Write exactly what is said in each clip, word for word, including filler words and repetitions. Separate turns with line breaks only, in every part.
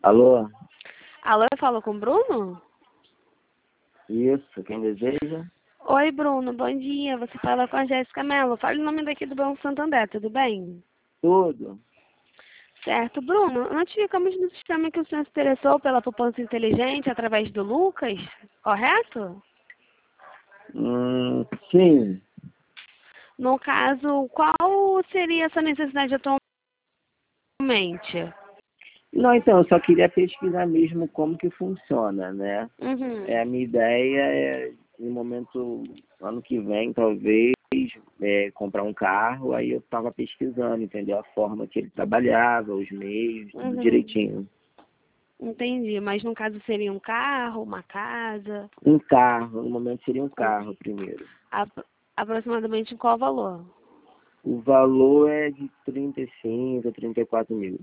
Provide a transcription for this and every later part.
Alô?
Alô, eu falo com o Bruno?
Isso, quem deseja?
Oi, Bruno, bom dia. Você fala com a Jéssica Mello. Fala o nome daqui do Banco Santander, tudo bem?
Tudo.
Certo. Bruno, notificamos no sistema que o senhor se interessou pela poupança inteligente através do Lucas, correto?
Hum, sim.
No caso, qual seria essa necessidade atualmente?
Não, então, eu só queria pesquisar mesmo como que funciona, né?
Uhum.
É, a minha ideia é, no momento, ano que vem, talvez, é, comprar um carro, aí eu estava pesquisando, entendeu? A forma que ele trabalhava, os meios, tudo
Uhum.
direitinho.
Entendi, mas no caso seria um carro, uma casa?
Um carro, no momento seria um
Um,
carro primeiro.
apro- aproximadamente qual valor?
O valor é de trinta e cinco a trinta e quatro mil.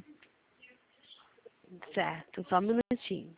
Certo, só um minutinho.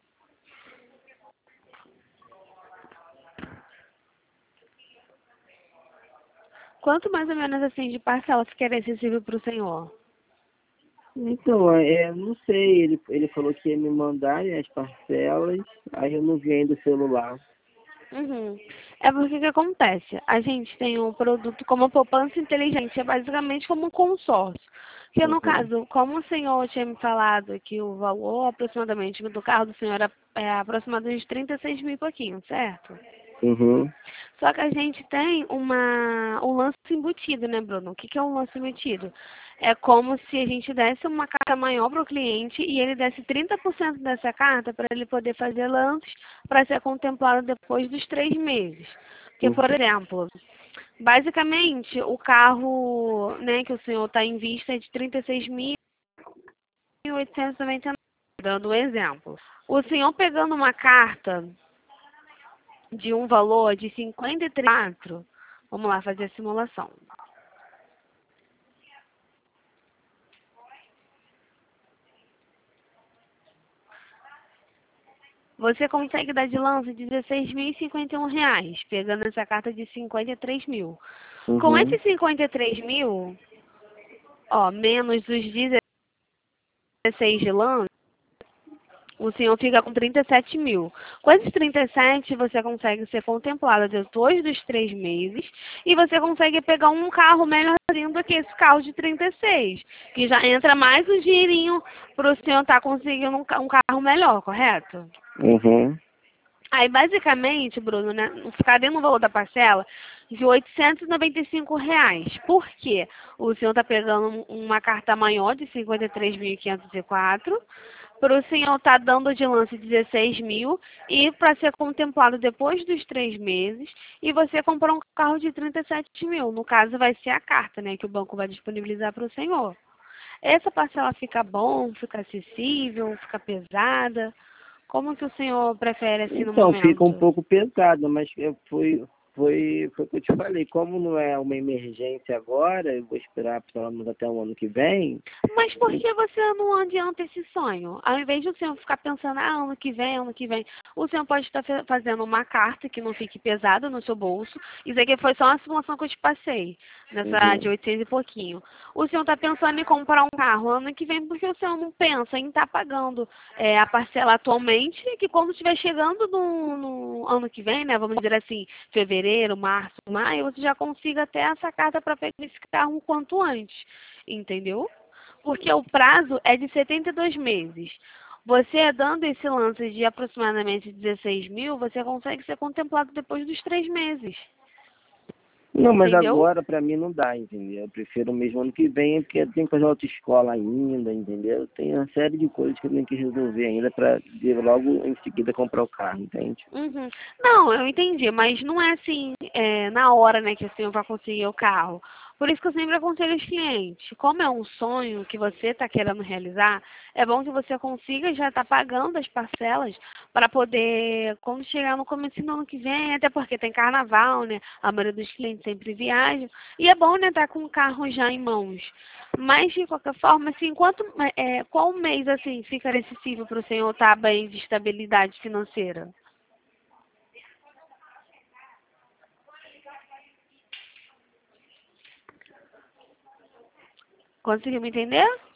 Quanto mais ou menos assim de parcela ficaria acessível para o senhor?
Então, é, não sei, ele, ele falou que ia me mandar as parcelas, aí eu não vi ainda o celular.
Uhum. É porque o que acontece? A gente tem um produto como a poupança inteligente, é basicamente como um consórcio. Que no
Uhum,
caso, como o senhor tinha me falado que o valor aproximadamente do carro do senhor é, é aproximadamente trinta e seis mil e pouquinho, certo?
uhum,
Só que a gente tem uma, um lance embutido, né, Bruno? O que, que é um lance embutido? É como se a gente desse uma carta maior para o cliente e ele desse trinta por cento dessa carta para ele poder fazer lances para ser contemplado depois dos três meses. Porque, por
uhum.
exemplo, basicamente o carro, né, que o senhor está em vista é de trinta e seis mil e oitocentos e noventa e nove, dando um exemplo. O senhor pegando uma carta de um valor de cinquenta e quatro, vamos lá fazer a simulação. Você consegue dar de lance dezesseis mil e cinquenta e um reais, pegando essa carta de cinquenta e três mil. Com
Uhum.
esses cinquenta e três mil, ó, menos os dezesseis de lance, o senhor fica com trinta e sete mil. Com esses trinta e sete, você consegue ser contemplado depois dos três meses e você consegue pegar um carro melhorzinho do que esse carro de trinta e seis, que já entra mais um dinheirinho para o senhor estar conseguindo um ca- um carro melhor, correto?
Uhum.
Aí, basicamente, Bruno, né, ficaria no valor da parcela de oitocentos e noventa e cinco reais. Por quê? O senhor está pegando uma carta maior de cinquenta e três mil quinhentos e quatro, para o senhor estar dando de lance dezesseis mil e para ser contemplado depois dos três meses e você comprar um carro de trinta e sete mil. No caso, vai ser a carta, né, que o banco vai disponibilizar para o senhor. Essa parcela fica bom, fica acessível, fica pesada? Como que o senhor prefere assim no
Então, fica um
momento?
pouco pesado, mas eu fui, foi, foi o que eu te falei. Como não é uma emergência agora, eu vou esperar pelo menos até o ano que vem.
Mas por que você não adianta esse sonho? Ao invés de o senhor ficar pensando, ah, ano que vem, ano que vem, o senhor pode estar fe- fazendo uma carta que não fique pesada no seu bolso. Isso aqui foi só uma simulação que eu te passei, nessa de
Uhum.
oitocentos e pouquinho. O senhor está pensando em comprar um carro ano que vem, porque o senhor não pensa em estar pagando é, a parcela atualmente, que quando estiver chegando no, no ano que vem, né, vamos dizer assim, fevereiro, março, maio, você já consiga ter essa carta para pegar esse carro o quanto antes, entendeu? Porque o prazo é de setenta e dois meses. Você dando esse lance de aproximadamente dezesseis mil, você consegue ser contemplado depois dos três meses.
Não, mas
Entendeu?
agora pra mim não dá, entendeu? Eu prefiro mesmo ano que vem, porque eu tenho que fazer autoescola ainda, entendeu? Tem uma série de coisas que eu tenho que resolver ainda pra de logo em seguida comprar o carro, entende?
Uhum. Não, eu entendi, mas não é assim, é, na hora, né, que o senhor vai conseguir o carro. Por isso que eu sempre aconselho os clientes, como é um sonho que você está querendo realizar, é bom que você consiga já estar pagando as parcelas para poder, quando chegar no começo do ano que vem, até porque tem carnaval, né, a maioria dos clientes sempre viaja, e é bom, né, estar com o carro já em mãos. Mas, de qualquer forma, assim, quanto, é, qual mês, assim, fica acessível para o senhor estar bem de estabilidade financeira? Conseguiu me entender?